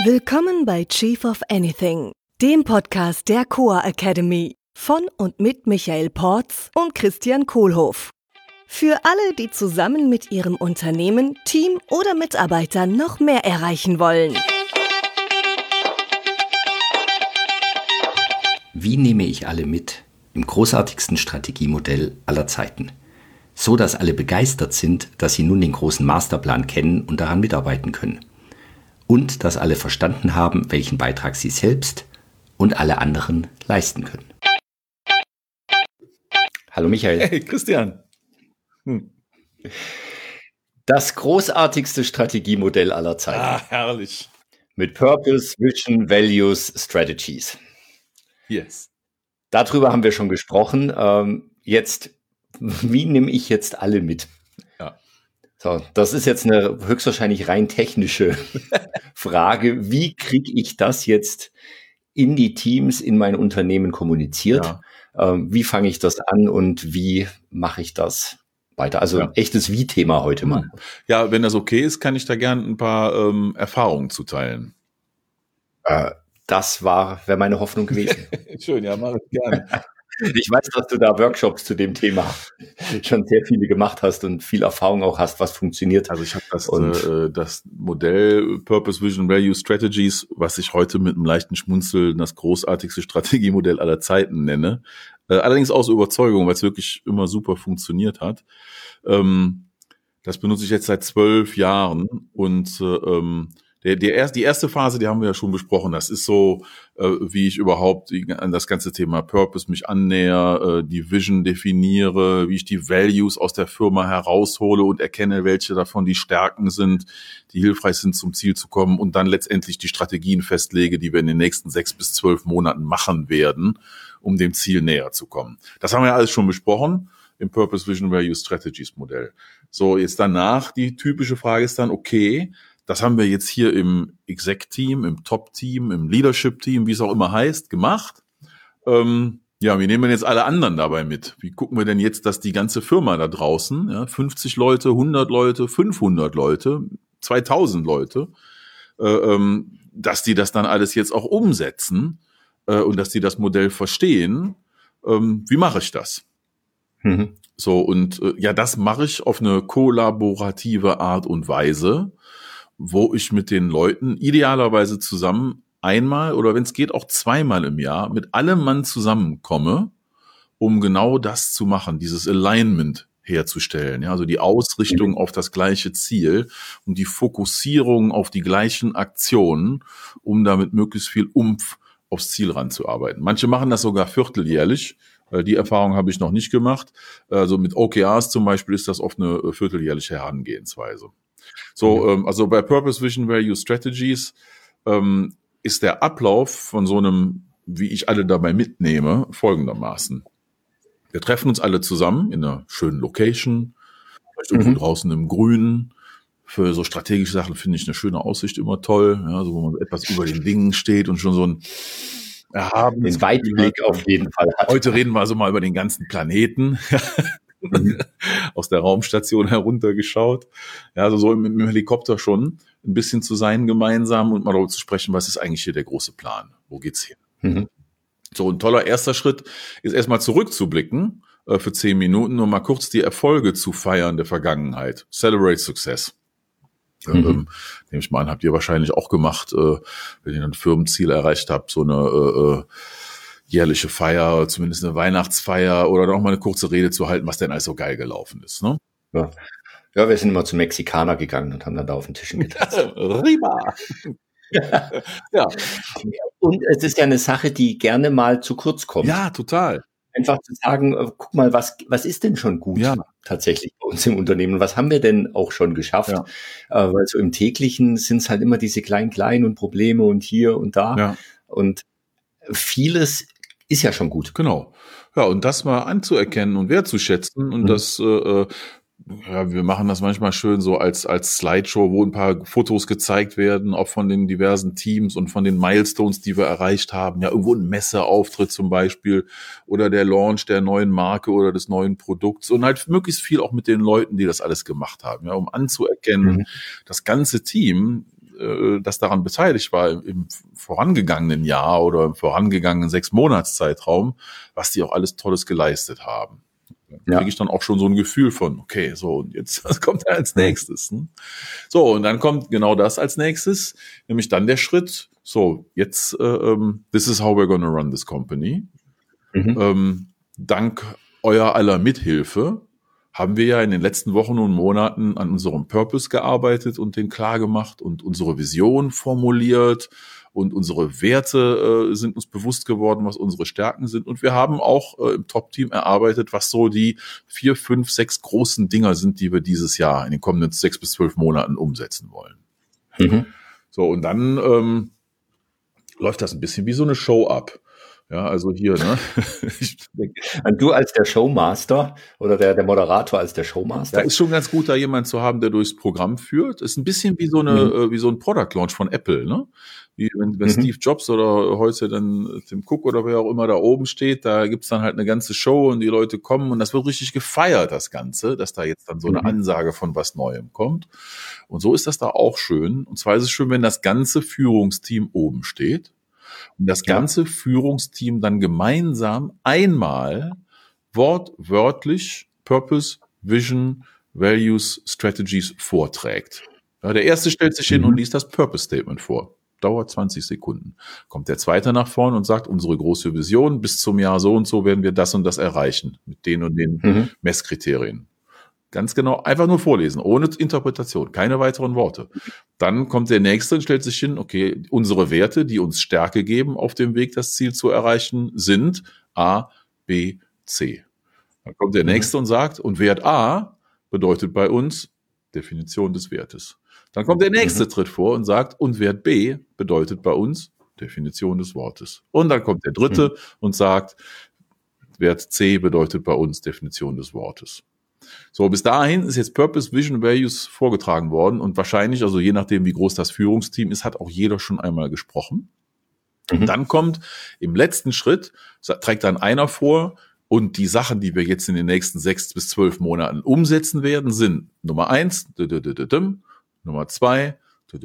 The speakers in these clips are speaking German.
Willkommen bei Chief of Anything, dem Podcast der Coa Academy von und mit Michael Porz und Christian Kohlhoff. Für alle, die zusammen mit ihrem Unternehmen, Team oder Mitarbeitern noch mehr erreichen wollen. Wie nehme ich alle mit im großartigsten Strategiemodell aller Zeiten? So, dass alle begeistert sind, dass sie nun den großen Masterplan kennen und daran mitarbeiten können. Und dass alle verstanden haben, welchen Beitrag sie selbst und alle anderen leisten können. Hallo Michael. Hey Christian. Das großartigste Strategiemodell aller Zeiten. Ah, herrlich. Mit Purpose, Vision, Values, Strategies. Yes. Darüber haben wir schon gesprochen. Wie nehme ich jetzt alle mit? Ja. So, das ist jetzt eine höchstwahrscheinlich rein technische Frage. Wie kriege ich das jetzt in die Teams, in mein Unternehmen kommuniziert? Ja. Wie fange ich das an und wie mache ich das weiter? Also echtes Wie-Thema heute mal. Ja, wenn das okay ist, kann ich da gerne ein paar Erfahrungen zuteilen. Das wäre meine Hoffnung gewesen. Schön, ja, mache ich gerne. Ich weiß, dass du da Workshops zu dem Thema schon sehr viele gemacht hast und viel Erfahrung auch hast, was funktioniert. Also ich habe das Modell Purpose, Vision, Value, Strategies, was ich heute mit einem leichten Schmunzeln das großartigste Strategiemodell aller Zeiten nenne. Allerdings aus Überzeugung, weil es wirklich immer super funktioniert hat. Das benutze ich jetzt seit 12 Jahren und die erste Phase, die haben wir ja schon besprochen. Das ist so, wie ich überhaupt an das ganze Thema Purpose mich annäher, die Vision definiere, wie ich die Values aus der Firma heraushole und erkenne, welche davon die Stärken sind, die hilfreich sind, zum Ziel zu kommen und dann letztendlich die Strategien festlege, die wir in den nächsten 6 bis 12 Monaten machen werden, um dem Ziel näher zu kommen. Das haben wir ja alles schon besprochen im Purpose, Vision, Value, Strategies Modell. So, jetzt danach, die typische Frage ist dann, okay, das haben wir jetzt hier im Exec-Team, im Top-Team, im Leadership-Team, wie es auch immer heißt, gemacht. Wie nehmen wir jetzt alle anderen dabei mit? Wie gucken wir denn jetzt, dass die ganze Firma da draußen, 50 Leute, 100 Leute, 500 Leute, 2000 Leute, dass die das dann alles jetzt auch umsetzen und dass die das Modell verstehen? Wie mache ich das? So, und das mache ich auf eine kollaborative Art und Weise, wo ich mit den Leuten idealerweise zusammen einmal oder wenn es geht auch zweimal im Jahr mit allem Mann zusammenkomme, um genau das zu machen, dieses Alignment herzustellen, also die Ausrichtung auf das gleiche Ziel und die Fokussierung auf die gleichen Aktionen, um damit möglichst viel Umf aufs Ziel ranzuarbeiten. Manche machen das sogar vierteljährlich. Die Erfahrung habe ich noch nicht gemacht. Also mit OKRs zum Beispiel ist das oft eine vierteljährliche Herangehensweise. So, also bei Purpose, Vision, Value, Strategies ist der Ablauf von so einem, wie ich alle dabei mitnehme, folgendermaßen. Wir treffen uns alle zusammen in einer schönen Location, vielleicht irgendwo draußen im Grünen. Für so strategische Sachen finde ich eine schöne Aussicht immer toll, so wo man etwas über den Dingen steht und schon so ein den Weitblick auf jeden Fall hat. Heute reden wir also mal über den ganzen Planeten. Aus der Raumstation heruntergeschaut. Ja, also so mit dem Helikopter schon ein bisschen zu sein gemeinsam und mal darüber zu sprechen, was ist eigentlich hier der große Plan? Wo geht's hin? So ein toller erster Schritt ist erstmal zurückzublicken für 10 Minuten und mal kurz die Erfolge zu feiern der Vergangenheit. Celebrate Success. Nehme ich mal an, habt ihr wahrscheinlich auch gemacht, wenn ihr ein Firmenziel erreicht habt, so eine jährliche Feier, zumindest eine Weihnachtsfeier oder noch mal eine kurze Rede zu halten, was denn alles so geil gelaufen ist, ne? Ja, wir sind immer zum Mexikaner gegangen und haben dann da auf den Tischen getanzt. Riba! Ja. Und es ist ja eine Sache, die gerne mal zu kurz kommt. Ja, total. Einfach zu sagen, guck mal, was ist denn schon gut tatsächlich bei uns im Unternehmen? Was haben wir denn auch schon geschafft? Ja. Weil so im Täglichen sind es halt immer diese kleinen und Probleme und hier und da. Ja. Und vieles ist ja schon gut. Genau. Ja, und das mal anzuerkennen und wertzuschätzen und das, wir machen das manchmal schön so als Slideshow, wo ein paar Fotos gezeigt werden, auch von den diversen Teams und von den Milestones, die wir erreicht haben. Ja, irgendwo ein Messeauftritt zum Beispiel oder der Launch der neuen Marke oder des neuen Produkts und halt möglichst viel auch mit den Leuten, die das alles gemacht haben, ja, um anzuerkennen, das ganze Team das daran beteiligt war im vorangegangenen Jahr oder im vorangegangenen 6-Monats-Zeitraum, was die auch alles Tolles geleistet haben. Da kriege ich dann auch schon so ein Gefühl von, okay, so, und jetzt, was kommt da als nächstes? Ne? So, und dann kommt genau das als nächstes, nämlich dann der Schritt, so, jetzt, this is how we're gonna run this company. Dank euer aller Mithilfe haben wir ja in den letzten Wochen und Monaten an unserem Purpose gearbeitet und den klar gemacht und unsere Vision formuliert und unsere Werte sind uns bewusst geworden, was unsere Stärken sind. Und wir haben auch im Top-Team erarbeitet, was so die 4, 5, 6 großen Dinger sind, die wir dieses Jahr in den kommenden 6 bis 12 Monaten umsetzen wollen. So, und dann läuft das ein bisschen wie so eine Show ab. Ja, also hier, ne? Und du als der Showmaster oder der Moderator als der Showmaster? Da ist schon ganz gut, da jemand zu haben, der durchs Programm führt. Ist ein bisschen wie so eine, wie so ein Product Launch von Apple, ne? Wie wenn Steve Jobs oder heute dann Tim Cook oder wer auch immer da oben steht, da gibt's dann halt eine ganze Show und die Leute kommen und das wird richtig gefeiert, das Ganze, dass da jetzt dann so eine Ansage von was Neuem kommt. Und so ist das da auch schön. Und zwar ist es schön, wenn das ganze Führungsteam oben steht. Und das ganze Führungsteam dann gemeinsam einmal wortwörtlich Purpose, Vision, Values, Strategies vorträgt. Ja, der erste stellt sich hin und liest das Purpose Statement vor. Dauert 20 Sekunden. Kommt der zweite nach vorne und sagt, unsere große Vision, bis zum Jahr so und so werden wir das und das erreichen, mit den und den Messkriterien. Ganz genau, einfach nur vorlesen, ohne Interpretation, keine weiteren Worte. Dann kommt der Nächste und stellt sich hin, okay, unsere Werte, die uns Stärke geben auf dem Weg, das Ziel zu erreichen, sind A, B, C. Dann kommt der Nächste und sagt, und Wert A bedeutet bei uns Definition des Wertes. Dann kommt der Nächste, tritt vor und sagt, und Wert B bedeutet bei uns Definition des Wortes. Und dann kommt der Dritte und sagt, Wert C bedeutet bei uns Definition des Wortes. So, bis dahin ist jetzt Purpose, Vision, Values vorgetragen worden und wahrscheinlich, also je nachdem, wie groß das Führungsteam ist, hat auch jeder schon einmal gesprochen. Und dann kommt im letzten Schritt, trägt dann einer vor und die Sachen, die wir jetzt in den nächsten 6 bis 12 Monaten umsetzen werden, sind Nummer 1, Nummer 2,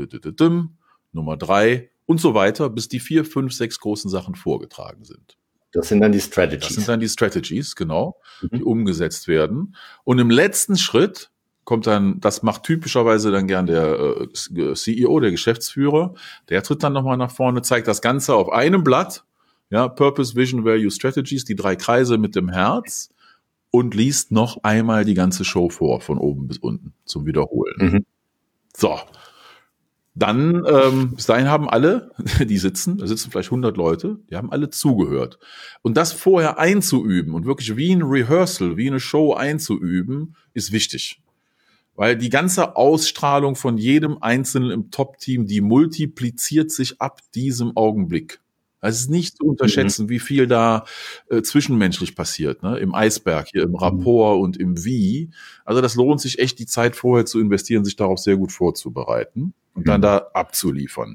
Nummer 3 und so weiter, bis die 4, 5, 6 großen Sachen vorgetragen sind. Das sind dann die Strategies. Das sind dann die Strategies, genau, die umgesetzt werden. Und im letzten Schritt kommt dann, das macht typischerweise dann gern der CEO, der Geschäftsführer, der tritt dann nochmal nach vorne, zeigt das Ganze auf einem Blatt, ja, Purpose, Vision, Value, Strategies, die 3 Kreise mit dem Herz und liest noch einmal die ganze Show vor, von oben bis unten, zum Wiederholen. So. Dann, bis dahin haben alle, die sitzen, da sitzen vielleicht 100 Leute, die haben alle zugehört. Und das vorher einzuüben und wirklich wie ein Rehearsal, wie eine Show einzuüben, ist wichtig. Weil die ganze Ausstrahlung von jedem Einzelnen im Top-Team, die multipliziert sich ab diesem Augenblick. Es ist nicht zu unterschätzen, wie viel da zwischenmenschlich passiert, ne? Im Eisberg, hier im Rapport und im Wie. Also das lohnt sich echt, die Zeit vorher zu investieren, sich darauf sehr gut vorzubereiten und dann da abzuliefern.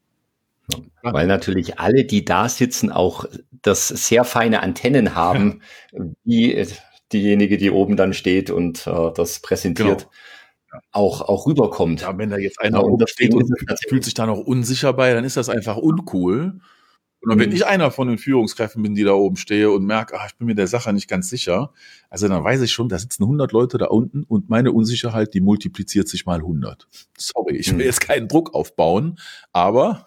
Weil natürlich alle, die da sitzen, auch das sehr feine Antennen haben, wie diejenige, die oben dann steht und das präsentiert. Auch rüberkommt. Ja, wenn da jetzt einer oben steht und fühlt sich da noch unsicher bei, dann ist das einfach uncool. Und wenn ich einer von den Führungskräften bin, die da oben stehe und merke, ich bin mir der Sache nicht ganz sicher, also dann weiß ich schon, da sitzen 100 Leute da unten und meine Unsicherheit, die multipliziert sich mal 100. Sorry, ich will jetzt keinen Druck aufbauen, aber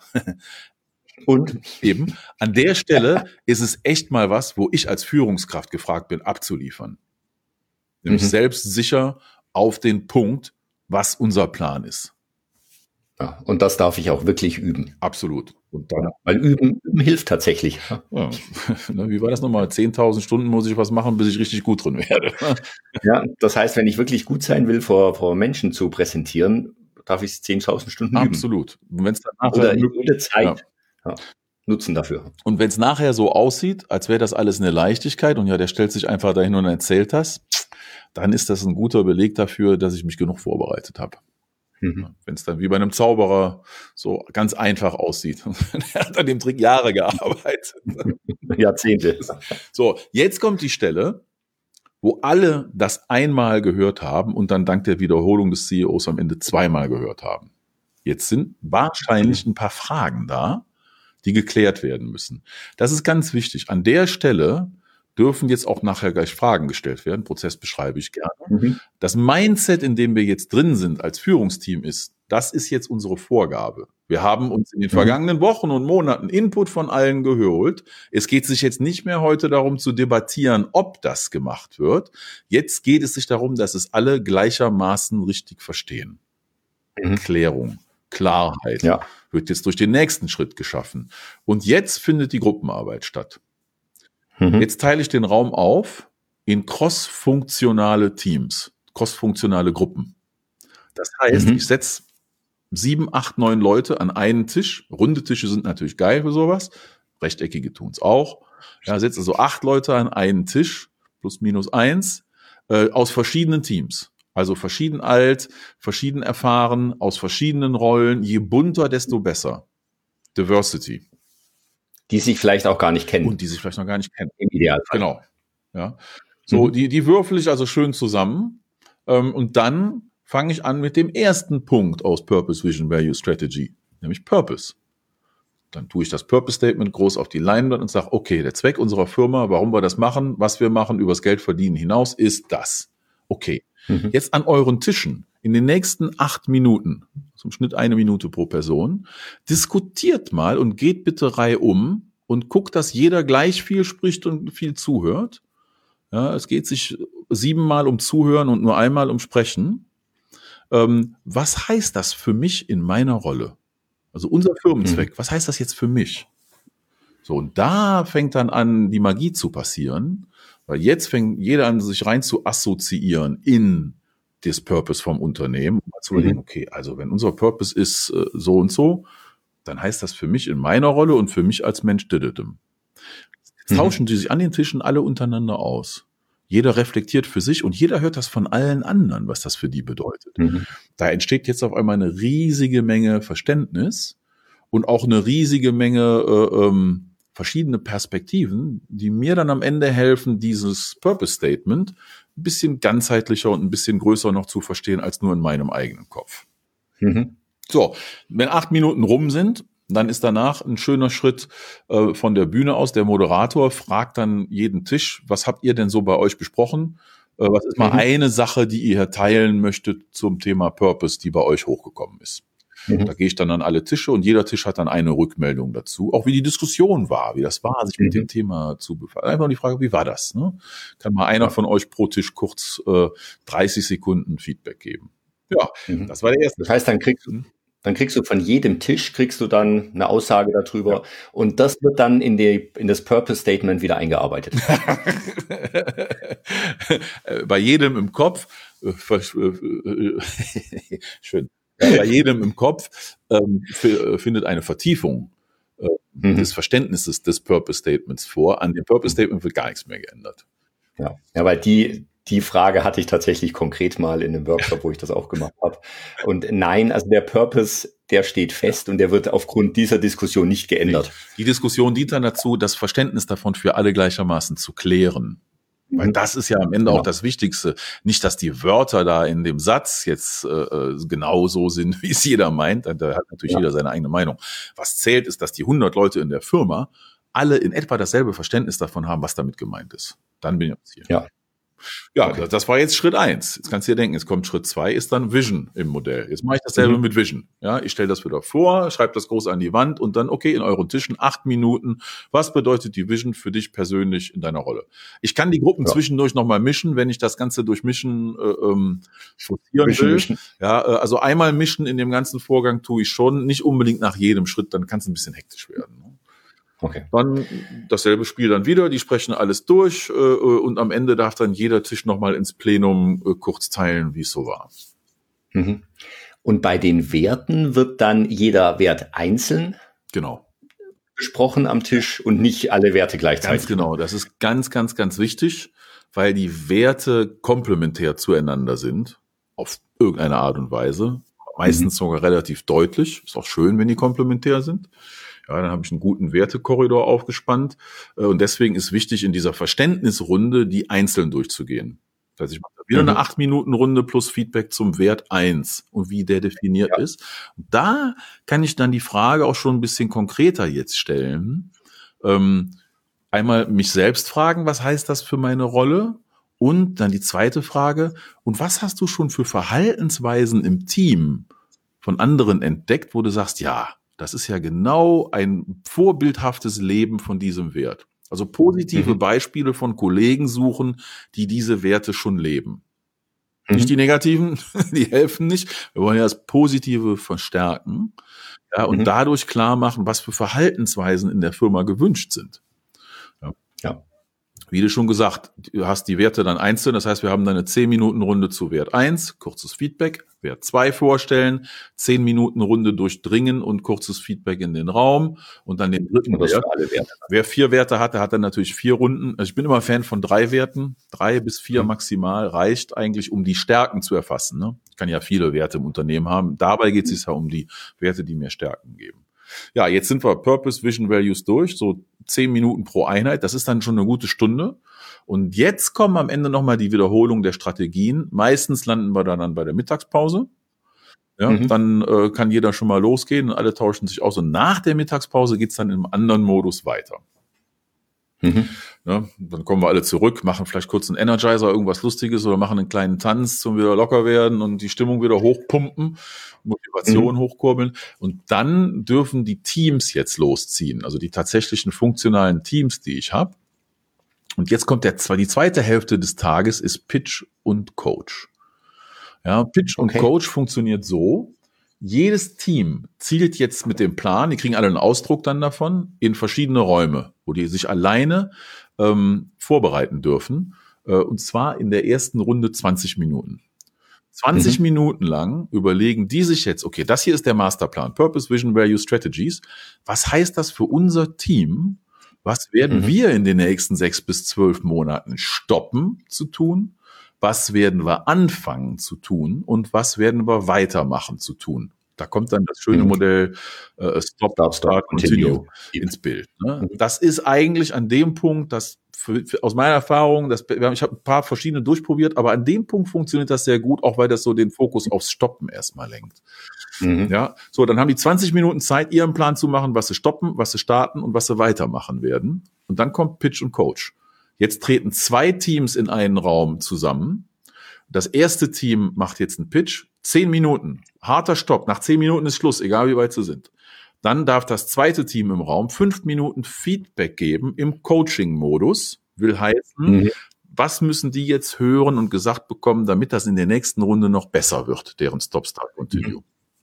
und eben an der Stelle ist es echt mal was, wo ich als Führungskraft gefragt bin, abzuliefern. Nämlich selbstsicher auf den Punkt, was unser Plan ist. Ja, und das darf ich auch wirklich üben. Absolut. Und dann, weil üben hilft tatsächlich. Ja. Wie war das nochmal? 10.000 Stunden muss ich was machen, bis ich richtig gut drin werde. Ja, das heißt, wenn ich wirklich gut sein will, vor Menschen zu präsentieren, darf ich 10.000 Stunden üben. Absolut. Und wenn's dann nachher oder jede Zeit nutzen dafür. Und wenn es nachher so aussieht, als wäre das alles eine Leichtigkeit und der stellt sich einfach dahin und erzählt das, dann ist das ein guter Beleg dafür, dass ich mich genug vorbereitet habe. Wenn es dann wie bei einem Zauberer so ganz einfach aussieht. Er hat an dem Trick Jahre gearbeitet. Jahrzehnte. So, jetzt kommt die Stelle, wo alle das einmal gehört haben und dann dank der Wiederholung des CEOs am Ende zweimal gehört haben. Jetzt sind wahrscheinlich ein paar Fragen da, die geklärt werden müssen. Das ist ganz wichtig. An der Stelle dürfen jetzt auch nachher gleich Fragen gestellt werden. Prozess beschreibe ich gerne. Das Mindset, in dem wir jetzt drin sind als Führungsteam ist, das ist jetzt unsere Vorgabe. Wir haben uns in den vergangenen Wochen und Monaten Input von allen geholt. Es geht sich jetzt nicht mehr heute darum zu debattieren, ob das gemacht wird. Jetzt geht es sich darum, dass es alle gleichermaßen richtig verstehen. Klärung, Klarheit wird jetzt durch den nächsten Schritt geschaffen. Und jetzt findet die Gruppenarbeit statt. Jetzt teile ich den Raum auf in cross-funktionale Teams, cross-funktionale Gruppen. Das heißt, ich setze 7, 8, 9 Leute an einen Tisch. Runde Tische sind natürlich geil für sowas. Rechteckige tun's auch. Ja, setze also 8 Leute an einen Tisch, plus minus 1, aus verschiedenen Teams. Also verschieden alt, verschieden erfahren, aus verschiedenen Rollen. Je bunter, desto besser. Diversity. Die sich vielleicht auch gar nicht kennen. Und die sich vielleicht noch gar nicht kennen. Im Idealfall. Genau. Ja. So, die würfel ich also schön zusammen. Und dann fange ich an mit dem ersten Punkt aus Purpose, Vision, Value, Strategy. Nämlich Purpose. Dann tue ich das Purpose Statement groß auf die Leinwand und sage, okay, der Zweck unserer Firma, warum wir das machen, was wir machen, übers Geld verdienen hinaus, ist das. Okay. Jetzt an euren Tischen in den nächsten 8 Minuten, zum Schnitt 1 Minute pro Person, diskutiert mal und geht bitte reihum und guckt, dass jeder gleich viel spricht und viel zuhört. Ja, es geht sich 7-mal um Zuhören und nur einmal um Sprechen. Was heißt das für mich in meiner Rolle? Also unser Firmenzweck, was heißt das jetzt für mich? So, und da fängt dann an, die Magie zu passieren, weil jetzt fängt jeder an, sich rein zu assoziieren in das Purpose vom Unternehmen. Um mal zu überlegen, okay, also wenn unser Purpose ist so und so, dann heißt das für mich in meiner Rolle und für mich als Mensch. Jetzt tauschen die sich an den Tischen alle untereinander aus. Jeder reflektiert für sich und jeder hört das von allen anderen, was das für die bedeutet. Da entsteht jetzt auf einmal eine riesige Menge Verständnis und auch eine riesige Menge verschiedene Perspektiven, die mir dann am Ende helfen, dieses Purpose Statement ein bisschen ganzheitlicher und ein bisschen größer noch zu verstehen als nur in meinem eigenen Kopf. So, wenn 8 Minuten rum sind, dann ist danach ein schöner Schritt von der Bühne aus. Der Moderator fragt dann jeden Tisch, was habt ihr denn so bei euch besprochen? Was ist mal eine Sache, die ihr teilen möchtet zum Thema Purpose, die bei euch hochgekommen ist? Da gehe ich dann an alle Tische und jeder Tisch hat dann eine Rückmeldung dazu, auch wie die Diskussion war, wie das war, sich mit dem Thema zu befassen. Einfach die Frage, wie war das? Ne? Kann mal einer von euch pro Tisch kurz 30 Sekunden Feedback geben. Ja, das war der erste. Das heißt, dann kriegst du von jedem Tisch dann eine Aussage darüber und das wird dann in das Purpose Statement wieder eingearbeitet. Bei jedem im Kopf, schön. Bei jedem im Kopf findet eine Vertiefung des Verständnisses des Purpose Statements vor. An dem Purpose Statement wird gar nichts mehr geändert. Ja, weil die Frage hatte ich tatsächlich konkret mal in einem Workshop, wo ich das auch gemacht habe. Und nein, also der Purpose, der steht fest und der wird aufgrund dieser Diskussion nicht geändert. Die Diskussion dient dann dazu, das Verständnis davon für alle gleichermaßen zu klären. Weil das ist ja am Ende auch das Wichtigste. Nicht, dass die Wörter da in dem Satz jetzt genau so sind, wie es jeder meint. Da hat natürlich jeder seine eigene Meinung. Was zählt, ist, dass die 100 Leute in der Firma alle in etwa dasselbe Verständnis davon haben, was damit gemeint ist. Dann bin ich am Ziel. Ja, okay. Das war jetzt Schritt 1. Jetzt kannst du dir denken, jetzt kommt Schritt 2, ist dann Vision im Modell. Jetzt mache ich dasselbe mit Vision. Ja, ich stelle das wieder vor, schreibe das groß an die Wand und dann, okay, in euren Tischen 8 Minuten. Was bedeutet die Vision für dich persönlich in deiner Rolle? Ich kann die Gruppen zwischendurch nochmal mischen, wenn ich das Ganze durch Mischen forcieren will. Ja, also einmal mischen in dem ganzen Vorgang tue ich schon, nicht unbedingt nach jedem Schritt, dann kann es ein bisschen hektisch werden. Okay. Dann dasselbe Spiel dann wieder, die sprechen alles durch und am Ende darf dann jeder Tisch nochmal ins Plenum kurz teilen, wie es so war. Und bei den Werten wird dann jeder Wert einzeln besprochen am Tisch und nicht alle Werte gleichzeitig. Ganz genau, das ist ganz, ganz, ganz wichtig, weil die Werte komplementär zueinander sind, auf irgendeine Art und Weise, meistens sogar relativ deutlich, ist auch schön, wenn die komplementär sind. Ja, dann habe ich einen guten Wertekorridor aufgespannt und deswegen ist wichtig, in dieser Verständnisrunde die einzeln durchzugehen. Das heißt, ich mache wieder eine 8-Minuten-Runde plus Feedback zum Wert 1 und wie der definiert ist. Und da kann ich dann die Frage auch schon ein bisschen konkreter jetzt stellen. Einmal mich selbst fragen, was heißt das für meine Rolle? Und dann die zweite Frage, und was hast du schon für Verhaltensweisen im Team von anderen entdeckt, wo du sagst, ja, das ist ja genau ein vorbildhaftes Leben von diesem Wert. Also positive Beispiele von Kollegen suchen, die diese Werte schon leben. Nicht die negativen, die helfen nicht. Wir wollen ja das Positive verstärken, ja, und dadurch klar machen, was für Verhaltensweisen in der Firma gewünscht sind. Ja. Wie du schon gesagt, du hast die Werte dann einzeln, das heißt, wir haben dann eine 10-Minuten-Runde zu Wert 1, kurzes Feedback, Wert 2 vorstellen, 10-Minuten-Runde durchdringen und kurzes Feedback in den Raum und dann den dritten Wert. Wer 4 Werte hat, der hat dann natürlich 4 Runden. Also ich bin immer Fan von 3 Werten, 3 bis 4 maximal reicht eigentlich, um die Stärken zu erfassen. Ne? Ich kann ja viele Werte im Unternehmen haben. Dabei geht es ja um die Werte, die mir Stärken geben. Ja, jetzt sind wir Purpose, Vision, Values durch, so 10 Minuten pro Einheit, das ist dann schon eine gute Stunde. Und jetzt kommen am Ende nochmal die Wiederholung der Strategien. Meistens landen wir dann bei der Mittagspause. Ja, dann kann jeder schon mal losgehen und alle tauschen sich aus. Und nach der Mittagspause geht's dann im anderen Modus weiter. Ja, dann kommen wir alle zurück, machen vielleicht kurz einen Energizer, irgendwas Lustiges oder machen einen kleinen Tanz zum wieder locker werden und die Stimmung wieder hochpumpen, Motivation hochkurbeln. Und dann dürfen die Teams jetzt losziehen, also die tatsächlichen funktionalen Teams, die ich habe. Und jetzt kommt die zweite Hälfte des Tages ist Pitch und Coach. Ja, Pitch und Coach funktioniert so. Jedes Team zielt jetzt mit dem Plan, die kriegen alle einen Ausdruck dann davon, in verschiedene Räume, wo die sich alleine vorbereiten dürfen. Und zwar in der ersten Runde 20 Minuten. 20 Minuten lang überlegen die sich jetzt, okay, das hier ist der Masterplan, Purpose, Vision, Value, Strategies. Was heißt das für unser Team? Was werden wir in den nächsten 6 bis 12 Monaten stoppen zu tun? Was werden wir anfangen zu tun und was werden wir weitermachen zu tun? Da kommt dann das schöne Modell Stop, Start, Continue ins Bild. Ne? Das ist eigentlich an dem Punkt, aus meiner Erfahrung, ich habe ein paar verschiedene durchprobiert, aber an dem Punkt funktioniert das sehr gut, auch weil das so den Fokus aufs Stoppen erstmal lenkt. Ja, so, dann haben die 20 Minuten Zeit, ihren Plan zu machen, was sie stoppen, was sie starten und was sie weitermachen werden. Und dann kommt Pitch und Coach. Jetzt treten 2 Teams in einen Raum zusammen. Das erste Team macht jetzt einen Pitch. 10 Minuten. Harter Stopp. Nach 10 Minuten ist Schluss, egal wie weit sie sind. Dann darf das zweite Team im Raum 5 Minuten Feedback geben im Coaching-Modus. Will heißen, was müssen die jetzt hören und gesagt bekommen, damit das in der nächsten Runde noch besser wird, deren Stop, Start, Continue.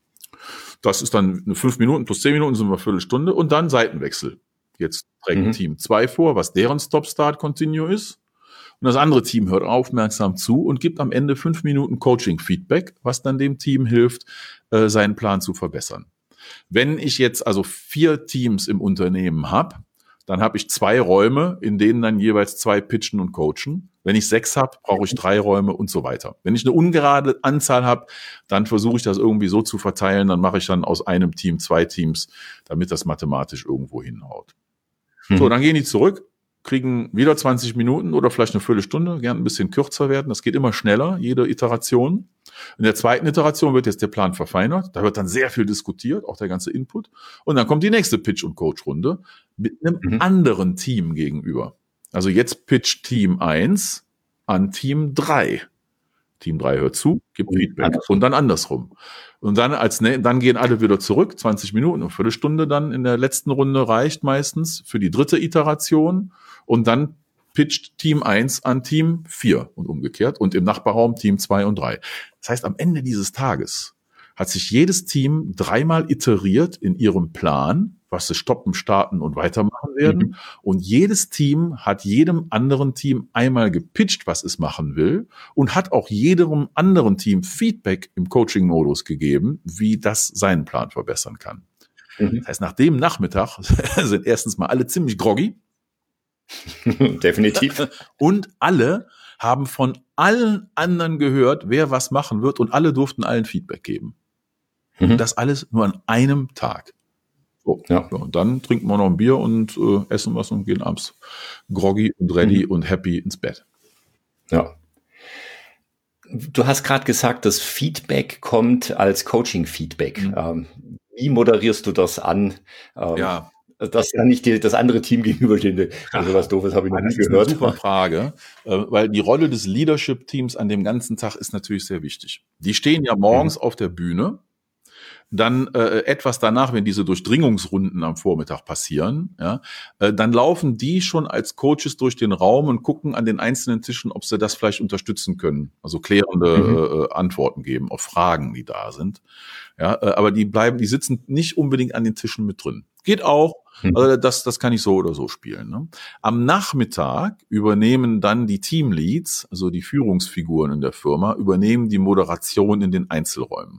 Das ist dann eine 5 Minuten plus 10 Minuten, sind wir eine Viertelstunde und dann Seitenwechsel. Jetzt trägt Team 2 vor, was deren Stop, Start, Continue ist. Und das andere Team hört aufmerksam zu und gibt am Ende 5 Minuten Coaching-Feedback, was dann dem Team hilft, seinen Plan zu verbessern. Wenn ich jetzt also 4 Teams im Unternehmen habe, dann habe ich 2 Räume, in denen dann jeweils 2 pitchen und coachen. Wenn ich 6 habe, brauche ich 3 Räume und so weiter. Wenn ich eine ungerade Anzahl habe, dann versuche ich das irgendwie so zu verteilen, dann mache ich dann aus einem Team 2 Teams, damit das mathematisch irgendwo hinhaut. So, dann gehen die zurück, kriegen wieder 20 Minuten oder vielleicht eine Viertelstunde, gern ein bisschen kürzer werden. Das geht immer schneller, jede Iteration. In der zweiten Iteration wird jetzt der Plan verfeinert. Da wird dann sehr viel diskutiert, auch der ganze Input. Und dann kommt die nächste Pitch- und Coach-Runde mit einem anderen Team gegenüber. Also jetzt pitcht Team 1 an Team 3. Team 3 hört zu, gibt Feedback und dann andersrum. Und dann gehen alle wieder zurück, 20 Minuten, eine Viertelstunde dann in der letzten Runde reicht meistens für die dritte Iteration und dann pitcht Team 1 an Team 4 und umgekehrt und im Nachbarraum Team 2 und 3. Das heißt, am Ende dieses Tages hat sich jedes Team 3-mal iteriert in ihrem Plan, was sie stoppen, starten und weitermachen werden. Und jedes Team hat jedem anderen Team einmal gepitcht, was es machen will und hat auch jedem anderen Team Feedback im Coaching-Modus gegeben, wie das seinen Plan verbessern kann. Das heißt, nach dem Nachmittag sind erstens mal alle ziemlich groggy. Definitiv. Und alle haben von allen anderen gehört, wer was machen wird und alle durften allen Feedback geben. Und das alles nur an einem Tag. So, ja. Und dann trinken wir noch ein Bier und essen was und gehen abends groggy und ready und happy ins Bett. Ja. Du hast gerade gesagt, das Feedback kommt als Coaching-Feedback. Wie moderierst du das an? Ja. Dass da nicht das andere Team gegenübersteht. Also was Doofes habe ich noch nie gehört. Das ist eine super Frage, weil die Rolle des Leadership-Teams an dem ganzen Tag ist natürlich sehr wichtig. Die stehen ja morgens auf der Bühne. Dann etwas danach, wenn diese Durchdringungsrunden am Vormittag passieren, ja, dann laufen die schon als Coaches durch den Raum und gucken an den einzelnen Tischen, ob sie das vielleicht unterstützen können. Also klärende Antworten geben auf Fragen, die da sind. Ja, aber die sitzen nicht unbedingt an den Tischen mit drin. Geht auch. Also das kann ich so oder so spielen. Ne? Am Nachmittag übernehmen dann die Teamleads, also die Führungsfiguren in der Firma, übernehmen die Moderation in den Einzelräumen.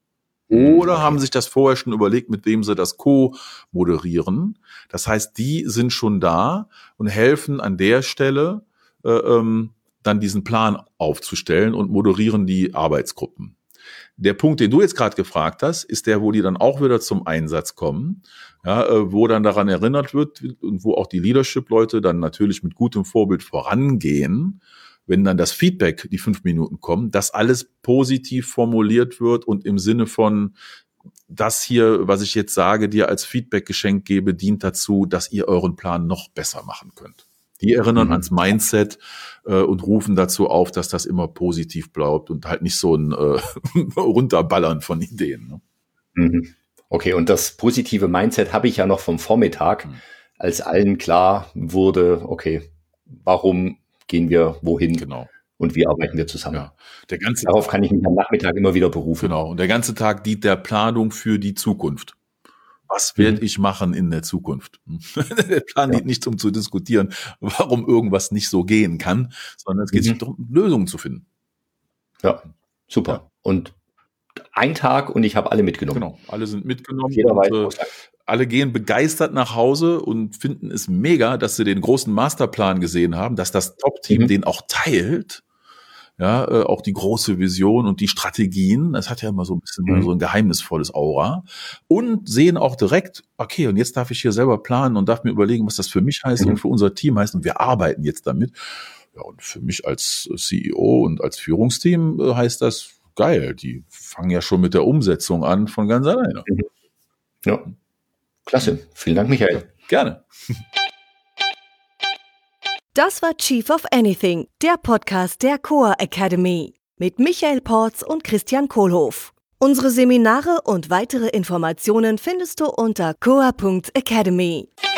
Oder haben sich das vorher schon überlegt, mit wem sie das co-moderieren. Das heißt, die sind schon da und helfen an der Stelle, dann diesen Plan aufzustellen und moderieren die Arbeitsgruppen. Der Punkt, den du jetzt gerade gefragt hast, ist der, wo die dann auch wieder zum Einsatz kommen, ja, wo dann daran erinnert wird und wo auch die Leadership-Leute dann natürlich mit gutem Vorbild vorangehen, wenn dann das Feedback, die 5 Minuten kommen, dass alles positiv formuliert wird und im Sinne von, das hier, was ich jetzt sage, dir als Feedback-Geschenk gebe, dient dazu, dass ihr euren Plan noch besser machen könnt. Die erinnern ans Mindset und rufen dazu auf, dass das immer positiv bleibt und halt nicht so ein Runterballern von Ideen. Ne? Okay, und das positive Mindset habe ich ja noch vom Vormittag, als allen klar wurde, okay, warum gehen wir wohin? Genau. Und wie arbeiten wir zusammen? Ja. Darauf kann ich mich am Nachmittag immer wieder berufen. Genau. Und der ganze Tag dient der Planung für die Zukunft. Was werde ich machen in der Zukunft? Der Plan dient nicht, um zu diskutieren, warum irgendwas nicht so gehen kann, sondern es geht sich darum, Lösungen zu finden. Ja, super. Ja. Und ein Tag und ich habe alle mitgenommen. Genau, alle sind mitgenommen. Jeder weiß, alle gehen begeistert nach Hause und finden es mega, dass sie den großen Masterplan gesehen haben, dass das Top-Team den auch teilt. Ja, auch die große Vision und die Strategien, das hat ja immer so ein bisschen so ein geheimnisvolles Aura. Und sehen auch direkt, okay, und jetzt darf ich hier selber planen und darf mir überlegen, was das für mich heißt und für unser Team heißt. Und wir arbeiten jetzt damit. Ja, und für mich als CEO und als Führungsteam heißt das geil. Die fangen ja schon mit der Umsetzung an von ganz alleine. Ja, klasse. Vielen Dank, Michael. Gerne. Das war Chief of Anything, der Podcast der Coa Academy mit Michael Porz und Christian Kohlhoff. Unsere Seminare und weitere Informationen findest du unter coa.academy.